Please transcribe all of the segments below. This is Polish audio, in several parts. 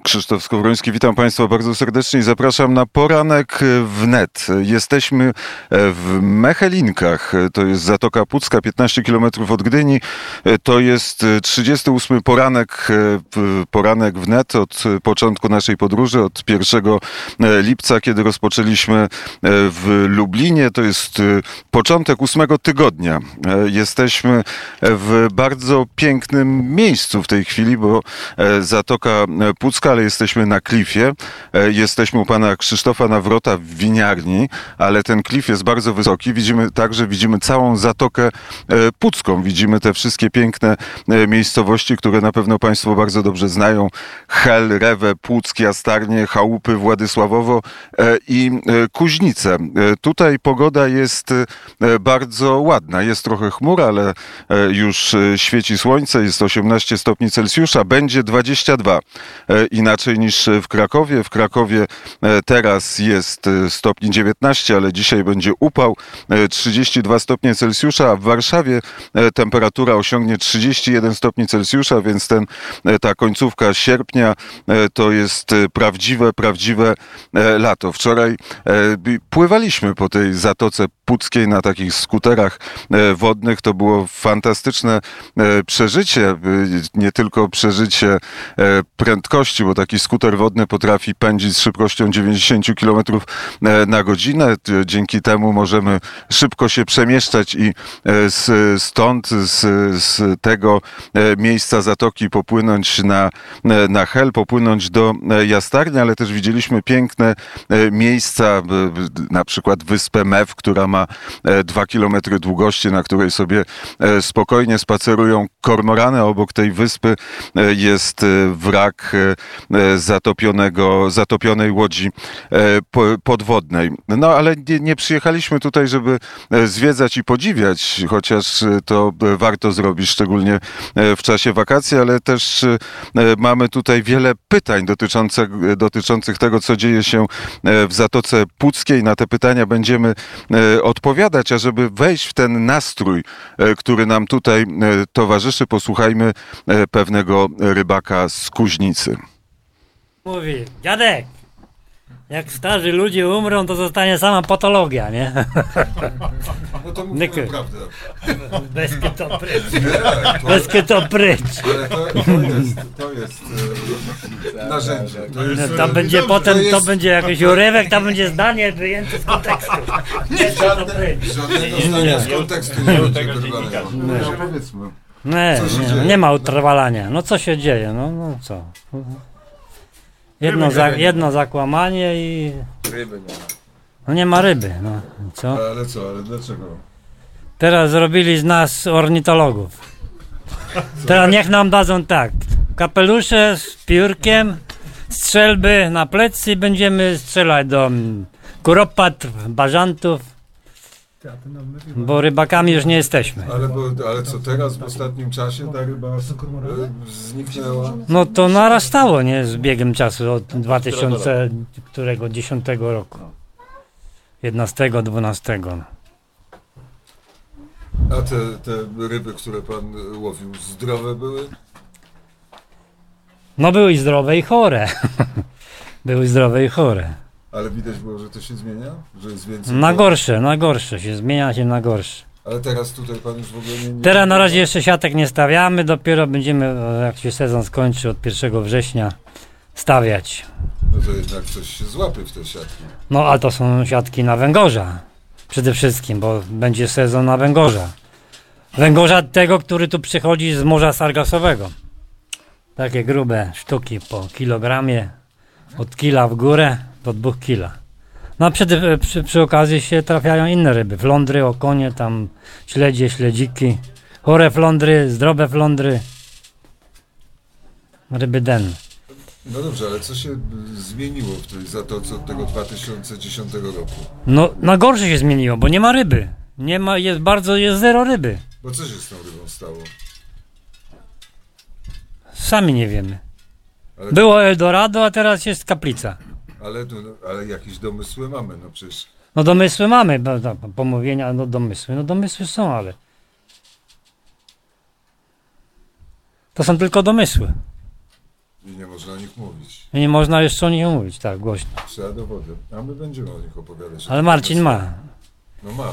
Krzysztof Skowroński, witam Państwa bardzo serdecznie i zapraszam na poranek wnet. Jesteśmy w Mechelinkach, to jest Zatoka Pucka, 15 km od Gdyni. To jest 38. poranek wnet od początku naszej podróży, od 1 lipca, kiedy rozpoczęliśmy w Lublinie. To jest początek 8 tygodnia. Jesteśmy w bardzo pięknym miejscu w tej chwili, bo Zatoka Pucka, ale jesteśmy na klifie. Jesteśmy u pana Krzysztofa Nawrota w winiarni, ale ten klif jest bardzo wysoki. Widzimy całą Zatokę Pucką. Widzimy te wszystkie piękne miejscowości, które na pewno Państwo bardzo dobrze znają. Hel, Rewę, Puck, Jastarnie, Chałupy, Władysławowo i Kuźnice. Tutaj pogoda jest bardzo ładna. Jest trochę chmur, ale już świeci słońce. Jest 18 stopni Celsjusza. Będzie 22. Inaczej niż w Krakowie. W Krakowie teraz jest stopni 19, ale dzisiaj będzie upał, 32 stopnie Celsjusza, a w Warszawie temperatura osiągnie 31 stopni Celsjusza, więc ta końcówka sierpnia to jest prawdziwe lato. Wczoraj pływaliśmy po tej Zatoce Puckiej na takich skuterach wodnych. To było fantastyczne przeżycie, nie tylko przeżycie prędkości, bo taki skuter wodny potrafi pędzić z szybkością 90 km na godzinę. Dzięki temu możemy szybko się przemieszczać i z tego miejsca Zatoki popłynąć na Hel, popłynąć do Jastarnia, ale też widzieliśmy piękne miejsca, na przykład wyspę Mew, która ma 2 km długości, na której sobie spokojnie spacerują kormorany. Obok tej wyspy jest wrak zatopionej łodzi podwodnej. No ale nie przyjechaliśmy tutaj, żeby zwiedzać i podziwiać, chociaż to warto zrobić, szczególnie w czasie wakacji, ale też mamy tutaj wiele pytań dotyczących tego, co dzieje się w Zatoce Puckiej. Na te pytania będziemy odpowiadać, a żeby wejść w ten nastrój, który nam tutaj towarzyszy, posłuchajmy pewnego rybaka z Kuźnicy. Mówi, dziadek, jak starzy ludzie umrą, to zostanie sama patologia, nie? No to mówimy prawdę. Bezkie to pryć. Bezkie to pryć. Ale to jest narzędzie. Tam będzie potem, to będzie jakiś urywek, tam będzie zdanie wyjęte z kontekstu. Żadnego zdania z kontekstu nie będzie wyrwane. No powiedzmy. Nie ma utrwalania. No co się dzieje? No co? Jedno zakłamanie i... Ryby nie ma. No nie ma ryby, no co? Ale co? Ale dlaczego? Teraz zrobili z nas ornitologów. Teraz niech nam dadzą tak, kapelusze z piórkiem, strzelby na plecy i będziemy strzelać do kuropatr, bażantów, bo rybakami już nie jesteśmy. Ale co teraz w ostatnim czasie ta ryba zniknęła? No to narastało, nie? Z biegiem czasu od 2010 roku. 11, 12. A te ryby, które pan łowił, zdrowe były? No były zdrowe i chore. Były zdrowe i chore. Ale widać było, że to się zmienia? Że jest więcej? Na gorsze się, zmienia się na gorsze. Ale teraz tutaj pan już w ogóle nie... Teraz na razie jeszcze siatek nie stawiamy, dopiero będziemy, jak się sezon skończy od 1 września, stawiać. No to jednak coś się złapie w te siatki. No ale to są siatki na węgorza. Przede wszystkim, bo będzie sezon na węgorza. Węgorza tego, który tu przychodzi z Morza Sargasowego. Takie grube sztuki po kilogramie, od kila w górę do 2 kila. No a przy okazji się trafiają inne ryby. Flądry, okonie, tam śledzie, śledziki. Chore flądry, zdrowe flądry. Ryby denne. No dobrze, ale co się zmieniło w tej Zatoce od tego 2010 roku? No na gorsze się zmieniło, bo nie ma ryby. Nie ma, jest zero ryby. Bo co się z tą rybą stało? Sami nie wiemy. Ale Było Eldorado, a teraz jest kaplica. Ale jakieś domysły mamy, no przecież... No domysły mamy, pomówienia, domysły są, ale... To są tylko domysły. I nie można o nich mówić. I nie można jeszcze o nich mówić, tak, głośno. Trzeba dowody. A my będziemy o nich opowiadać. Ale Marcin ma. No ma.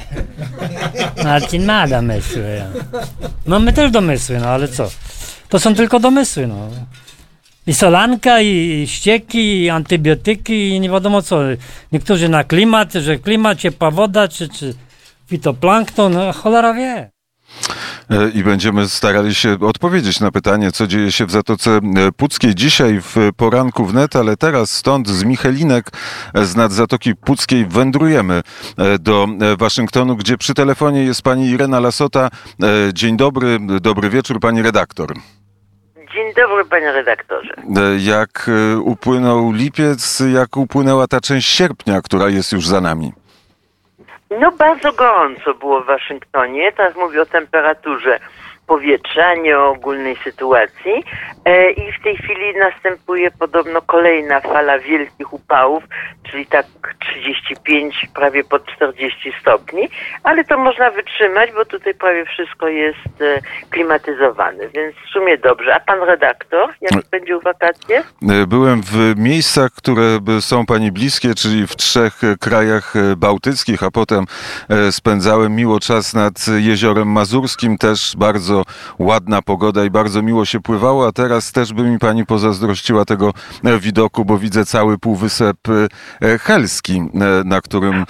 Marcin ma domysły. No my też domysły, no ale co? To są tylko domysły, no. I solanka, i ścieki, i antybiotyki, i nie wiadomo co. Niektórzy na klimat, że klimat, ciepła woda, czy fitoplankton, no cholera wie. I będziemy starali się odpowiedzieć na pytanie, co dzieje się w Zatoce Puckiej. Dzisiaj w poranku wnet, ale teraz stąd z Michelinek, z nad Zatoki Puckiej wędrujemy do Waszyngtonu, gdzie przy telefonie jest pani Irena Lasota. Dzień dobry, dobry wieczór, pani redaktor. Dzień dobry, panie redaktorze. Jak upłynął lipiec, jak upłynęła ta część sierpnia, która jest już za nami? No bardzo gorąco było w Waszyngtonie. Teraz mówię o temperaturze powietrza, nie o ogólnej sytuacji. I w tej chwili następuje podobno kolejna fala wielkich upałów, czyli tak 35, prawie pod 40 stopni, ale to można wytrzymać, bo tutaj prawie wszystko jest klimatyzowane, więc w sumie dobrze. A pan redaktor, jak będzie u wakacje? Byłem w miejscach, które są pani bliskie, czyli w 3 krajach bałtyckich, a potem spędzałem miło czas nad Jeziorem Mazurskim, też bardzo ładna pogoda i bardzo miło się pływało, a teraz też by mi pani pozazdrościła tego widoku, bo widzę cały Półwysep Helski, na którym...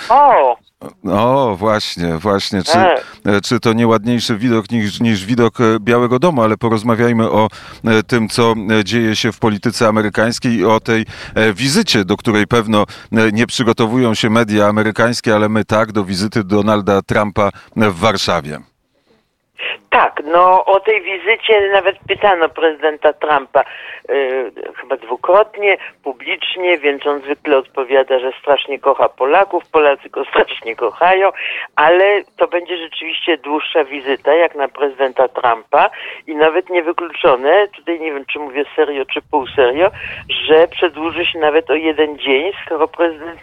O, właśnie. Czy to nie ładniejszy widok niż widok Białego Domu, ale porozmawiajmy o tym, co dzieje się w polityce amerykańskiej i o tej wizycie, do której pewno nie przygotowują się media amerykańskie, ale my tak, do wizyty Donalda Trumpa w Warszawie. Tak, no o tej wizycie nawet pytano prezydenta Trumpa chyba dwukrotnie, publicznie, więc on zwykle odpowiada, że strasznie kocha Polaków, Polacy go strasznie kochają, ale to będzie rzeczywiście dłuższa wizyta jak na prezydenta Trumpa i nawet niewykluczone, tutaj nie wiem czy mówię serio czy pół serio, że przedłuży się nawet o 1 dzień, skoro prezydent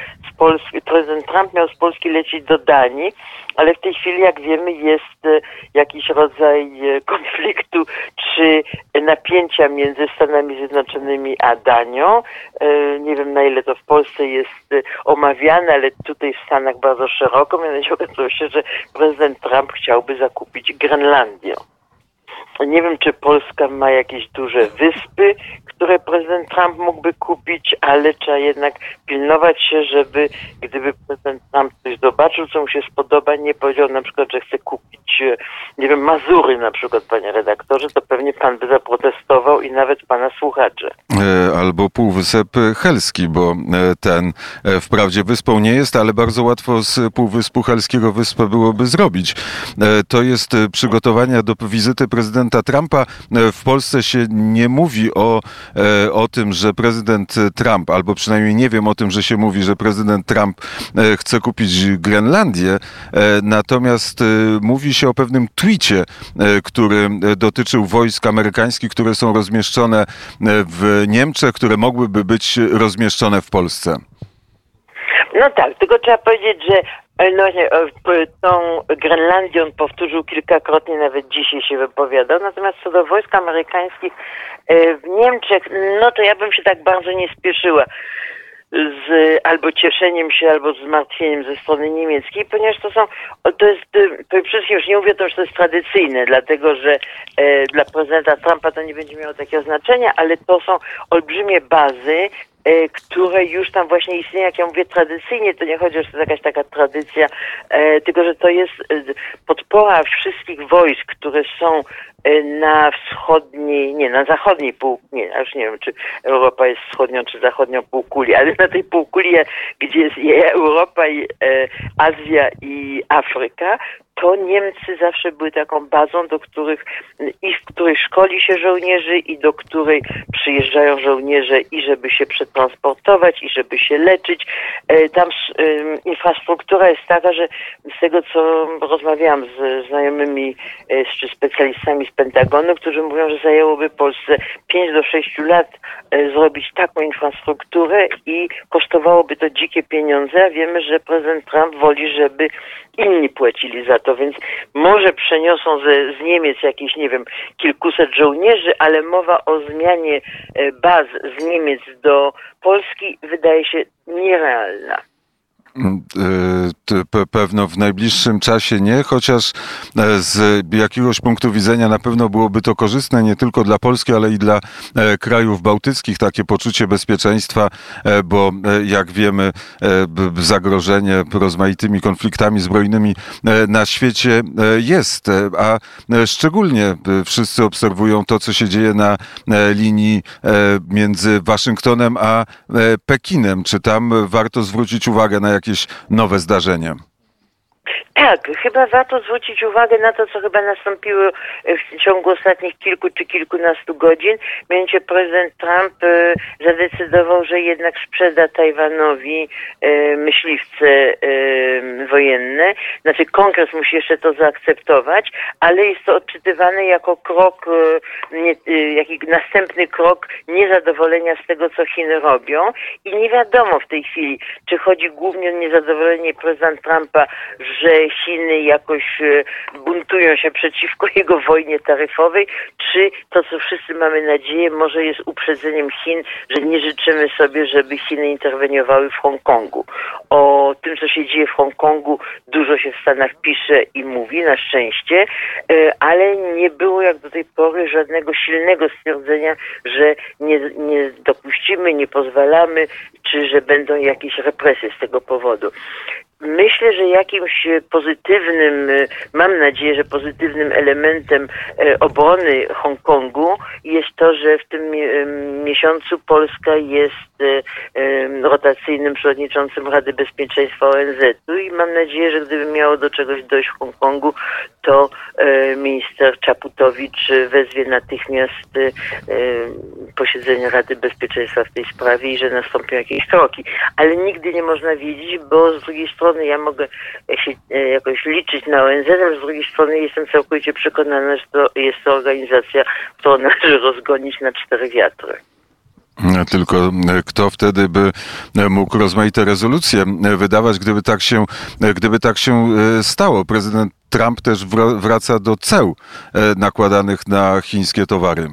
Trump miał z Polski lecieć do Danii, ale w tej chwili, jak wiemy, jest jakiś rodzaj konfliktu czy napięcia między Stanami Zjednoczonymi a Danią. Nie wiem, na ile to w Polsce jest omawiane, ale tutaj w Stanach bardzo szeroko. Mianowicie okazało się, że prezydent Trump chciałby zakupić Grenlandię. Nie wiem, czy Polska ma jakieś duże wyspy, które prezydent Trump mógłby kupić, ale trzeba jednak pilnować się, żeby gdyby prezydent Trump coś zobaczył, co mu się spodoba, nie powiedział na przykład, że chce kupić, nie wiem, Mazury na przykład, panie redaktorze, to pewnie pan by zaprotestował i nawet pana słuchacze. Albo Półwysep Helski, bo ten wprawdzie wyspą nie jest, ale bardzo łatwo z Półwyspu Helskiego wyspę byłoby zrobić. To jest przygotowania do wizyty prezydenta Trumpa. W Polsce się nie mówi o tym, że prezydent Trump, albo przynajmniej nie wiem o tym, że się mówi, że prezydent Trump chce kupić Grenlandię, natomiast mówi się o pewnym tweetie, który dotyczył wojsk amerykańskich, które są rozmieszczone w Niemczech, które mogłyby być rozmieszczone w Polsce. No tak, tylko trzeba powiedzieć, że no właśnie, tą Grenlandię on powtórzył kilkakrotnie, nawet dzisiaj się wypowiadał. Natomiast co do wojsk amerykańskich w Niemczech, no to ja bym się tak bardzo nie spieszyła z albo cieszeniem się, albo zmartwieniem ze strony niemieckiej, ponieważ to jest przede wszystkim już nie mówię o tym, że to jest tradycyjne, dlatego że dla prezydenta Trumpa to nie będzie miało takiego znaczenia, ale to są olbrzymie bazy, które już tam właśnie istnieją, jak ja mówię tradycyjnie, to nie chodzi, że to jest jakaś taka tradycja, tylko że to jest podpora wszystkich wojsk, które są na zachodniej półkuli, ja już nie wiem, czy Europa jest wschodnią, czy zachodnią półkuli, ale na tej półkuli, gdzie jest Europa, i Azja i Afryka, to Niemcy zawsze były taką bazą, w której szkoli się żołnierzy i do której przyjeżdżają żołnierze i żeby się przetransportować, i żeby się leczyć. Tam infrastruktura jest taka, że z tego, co rozmawiałam z znajomymi czy specjalistami z Pentagonu, którzy mówią, że zajęłoby Polsce 5 do 6 lat zrobić taką infrastrukturę i kosztowałoby to dzikie pieniądze, a wiemy, że prezydent Trump woli, żeby inni płacili za NATO, więc może przeniosą z Niemiec jakieś, nie wiem, kilkuset żołnierzy, ale mowa o zmianie baz z Niemiec do Polski wydaje się nierealna. Pewno w najbliższym czasie nie, chociaż z jakiegoś punktu widzenia na pewno byłoby to korzystne nie tylko dla Polski, ale i dla krajów bałtyckich, takie poczucie bezpieczeństwa, bo jak wiemy, zagrożenie rozmaitymi konfliktami zbrojnymi na świecie jest, a szczególnie wszyscy obserwują to, co się dzieje na linii między Waszyngtonem a Pekinem. Czy tam warto zwrócić uwagę na jakieś nowe zdarzenia? Tak, chyba warto zwrócić uwagę na to, co chyba nastąpiło w ciągu ostatnich kilku czy kilkunastu godzin. Mianowicie prezydent Trump zadecydował, że jednak sprzeda Tajwanowi myśliwce wojenne. Znaczy kongres musi jeszcze to zaakceptować, ale jest to odczytywane jako krok, jaki następny krok niezadowolenia z tego, co Chiny robią. I nie wiadomo w tej chwili, czy chodzi głównie o niezadowolenie prezydenta Trumpa, że Chiny jakoś buntują się przeciwko jego wojnie taryfowej, czy to, co wszyscy mamy nadzieję, może jest uprzedzeniem Chin, że nie życzymy sobie, żeby Chiny interweniowały w Hongkongu. O tym, co się dzieje w Hongkongu, dużo się w Stanach pisze i mówi, na szczęście, ale nie było jak do tej pory żadnego silnego stwierdzenia, że nie dopuścimy, nie pozwalamy, czy że będą jakieś represje z tego powodu. Myślę, że jakimś pozytywnym, mam nadzieję, że pozytywnym elementem obrony Hongkongu jest to, że w tym miesiącu Polska jest rotacyjnym przewodniczącym Rady Bezpieczeństwa ONZ-u i mam nadzieję, że gdyby miało do czegoś dojść w Hongkongu, to minister Czaputowicz wezwie natychmiast posiedzenie Rady Bezpieczeństwa w tej sprawie i że nastąpią jakieś kroki. Ale nigdy nie można wiedzieć, bo z drugiej strony ja mogę się jakoś liczyć na ONZ, ale z drugiej strony jestem całkowicie przekonana, że to jest to organizacja, którą należy rozgonić na 4 wiatry. Tylko kto wtedy by mógł rozmaite rezolucje wydawać, gdyby tak się stało? Prezydent Trump też wraca do ceł nakładanych na chińskie towary.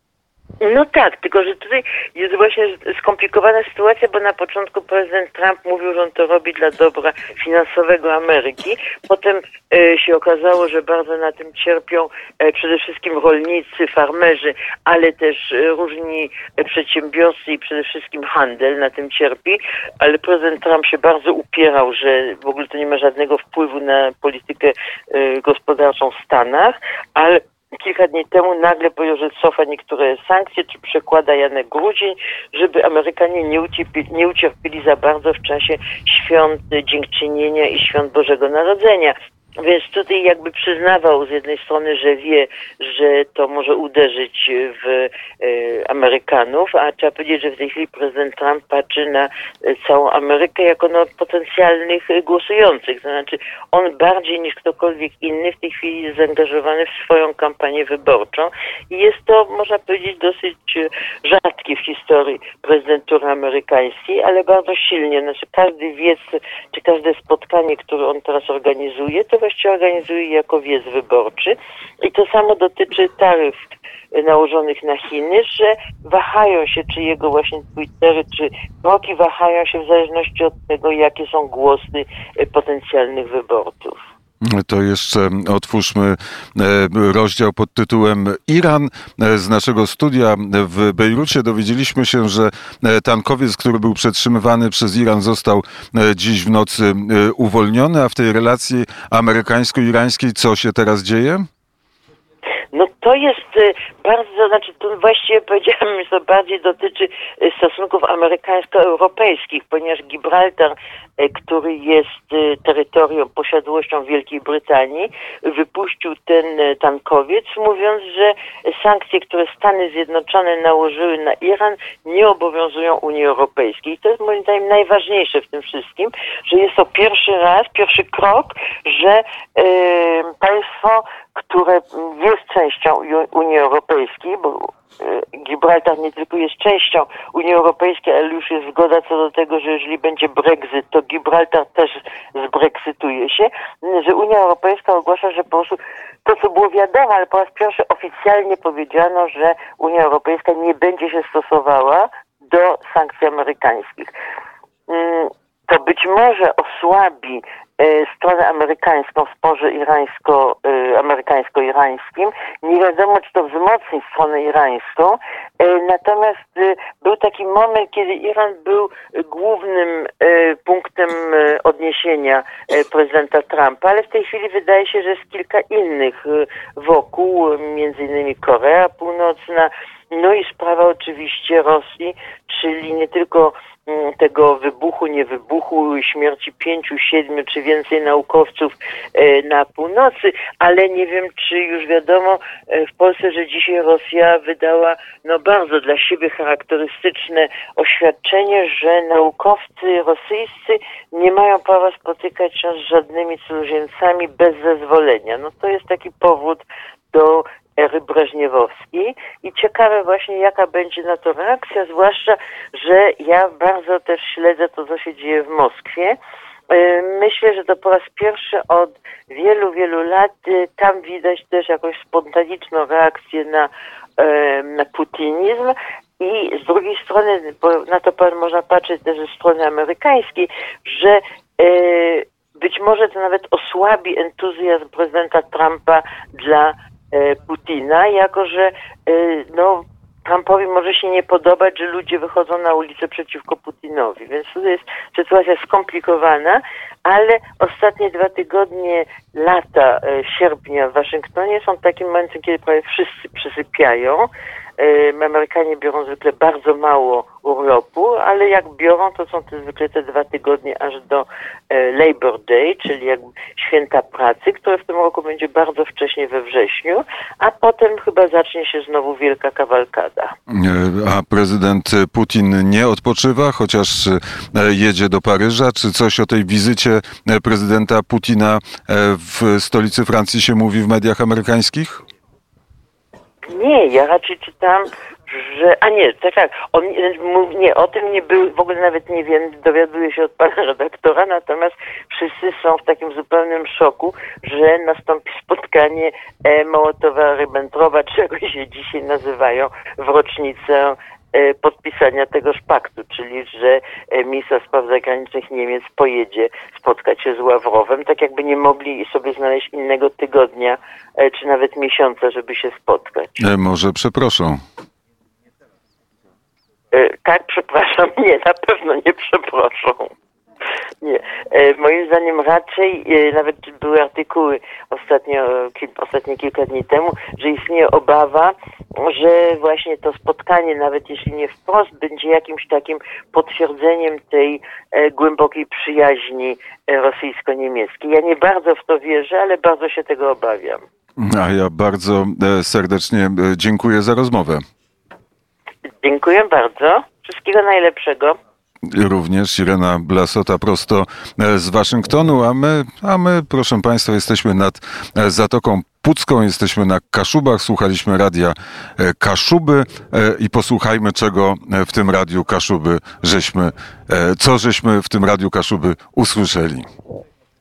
No tak, tylko że tutaj jest właśnie skomplikowana sytuacja, bo na początku prezydent Trump mówił, że on to robi dla dobra finansowego Ameryki. Potem się okazało, że bardzo na tym cierpią przede wszystkim rolnicy, farmerzy, ale też różni przedsiębiorcy i przede wszystkim handel na tym cierpi. Ale prezydent Trump się bardzo upierał, że w ogóle to nie ma żadnego wpływu na politykę gospodarczą w Stanach, ale kilka dni temu nagle powiedział, że cofa niektóre sankcje, czy przekłada je na grudzień, żeby Amerykanie nie ucierpieli za bardzo w czasie świąt Dziękczynienia i świąt Bożego Narodzenia. Więc tutaj jakby przyznawał z jednej strony, że wie, że to może uderzyć w Amerykanów, a trzeba powiedzieć, że w tej chwili prezydent Trump patrzy na całą Amerykę jako na potencjalnych głosujących. To znaczy on bardziej niż ktokolwiek inny w tej chwili jest zaangażowany w swoją kampanię wyborczą i jest to, można powiedzieć, dosyć rzadkie w historii prezydentury amerykańskiej, ale bardzo silnie. Znaczy każdy wiec, czy każde spotkanie, które on teraz organizuje, to właściwie organizuje jako wiec wyborczy i to samo dotyczy taryf nałożonych na Chiny, że wahają się, czy jego właśnie Twittery, czy kroki wahają się w zależności od tego, jakie są głosy potencjalnych wyborców. To jeszcze otwórzmy rozdział pod tytułem Iran. Z naszego studia w Bejrucie dowiedzieliśmy się, że tankowiec, który był przetrzymywany przez Iran, został dziś w nocy uwolniony, a w tej relacji amerykańsko-irańskiej co się teraz dzieje? No to jest bardzo, znaczy to właściwie powiedziałam, że to bardziej dotyczy stosunków amerykańsko-europejskich, ponieważ Gibraltar, który jest terytorium, posiadłością Wielkiej Brytanii, wypuścił ten tankowiec, mówiąc, że sankcje, które Stany Zjednoczone nałożyły na Iran, nie obowiązują Unii Europejskiej. I to jest moim zdaniem najważniejsze w tym wszystkim, że jest to pierwszy krok, że państwo, które jest częścią Unii Europejskiej, bo Gibraltar nie tylko jest częścią Unii Europejskiej, ale już jest zgoda co do tego, że jeżeli będzie Brexit, to Gibraltar też zbrexituje się, że Unia Europejska ogłasza, że po prostu to, co było wiadomo, ale po raz pierwszy oficjalnie powiedziano, że Unia Europejska nie będzie się stosowała do sankcji amerykańskich. To być może osłabi stronę amerykańską w sporze amerykańsko-irańskim. Nie wiadomo, czy to wzmocni stronę irańską. Natomiast był taki moment, kiedy Iran był głównym punktem odniesienia prezydenta Trumpa, ale w tej chwili wydaje się, że jest kilka innych wokół, między innymi Korea Północna, no i sprawa oczywiście Rosji, czyli nie tylko tego wybuchu, nie wybuchu, śmierci 5, 7 czy więcej naukowców na północy, ale nie wiem, czy już wiadomo w Polsce, że dzisiaj Rosja wydała bardzo dla siebie charakterystyczne oświadczenie, że naukowcy rosyjscy nie mają prawa spotykać się z żadnymi cudzoziemcami bez zezwolenia. No to jest taki powód do ery breżniewowskiej i ciekawe właśnie, jaka będzie na to reakcja, zwłaszcza, że ja bardzo też śledzę to, co się dzieje w Moskwie. Myślę, że to po raz pierwszy od wielu, wielu lat tam widać też jakąś spontaniczną reakcję na putinizm i z drugiej strony, bo na to można patrzeć też ze strony amerykańskiej, że być może to nawet osłabi entuzjazm prezydenta Trumpa dla Putina, jako że Trumpowi może się nie podobać, że ludzie wychodzą na ulicę przeciwko Putinowi. Więc to jest sytuacja skomplikowana, ale ostatnie 2 tygodnie, lata sierpnia w Waszyngtonie są takim momentem, kiedy prawie wszyscy przysypiają. Amerykanie biorą zwykle bardzo mało urlopu, ale jak biorą, to są to zwykle te 2 tygodnie aż do Labor Day, czyli jakby święta pracy, które w tym roku będzie bardzo wcześnie we wrześniu, a potem chyba zacznie się znowu wielka kawalkada. A prezydent Putin nie odpoczywa, chociaż jedzie do Paryża? Czy coś o tej wizycie prezydenta Putina w stolicy Francji się mówi w mediach amerykańskich? Nie, ja raczej czytam, że... o tym nie był, w ogóle nawet nie wiem, dowiaduję się od pana redaktora, natomiast wszyscy są w takim zupełnym szoku, że nastąpi spotkanie Mołotowa-Ribbentropa, czego się dzisiaj nazywają, w rocznicę podpisania tegoż paktu, czyli że minister spraw zagranicznych Niemiec pojedzie spotkać się z Ławrowem, tak jakby nie mogli sobie znaleźć innego tygodnia, czy nawet miesiąca, żeby się spotkać. Może przeproszą. Tak, przepraszam. Nie, na pewno nie przeproszą. Nie. Moim zdaniem raczej, nawet były artykuły ostatnie kilka dni temu, że istnieje obawa, że właśnie to spotkanie, nawet jeśli nie wprost, będzie jakimś takim potwierdzeniem tej głębokiej przyjaźni rosyjsko-niemieckiej. Ja nie bardzo w to wierzę, ale bardzo się tego obawiam. A ja bardzo serdecznie dziękuję za rozmowę. Dziękuję bardzo. Wszystkiego najlepszego. Również Irena Blasota prosto z Waszyngtonu, a my, proszę Państwa, jesteśmy nad Zatoką Pucką, jesteśmy na Kaszubach, słuchaliśmy radia Kaszuby i posłuchajmy, czego w tym radiu Kaszuby żeśmy w tym radiu Kaszuby usłyszeli.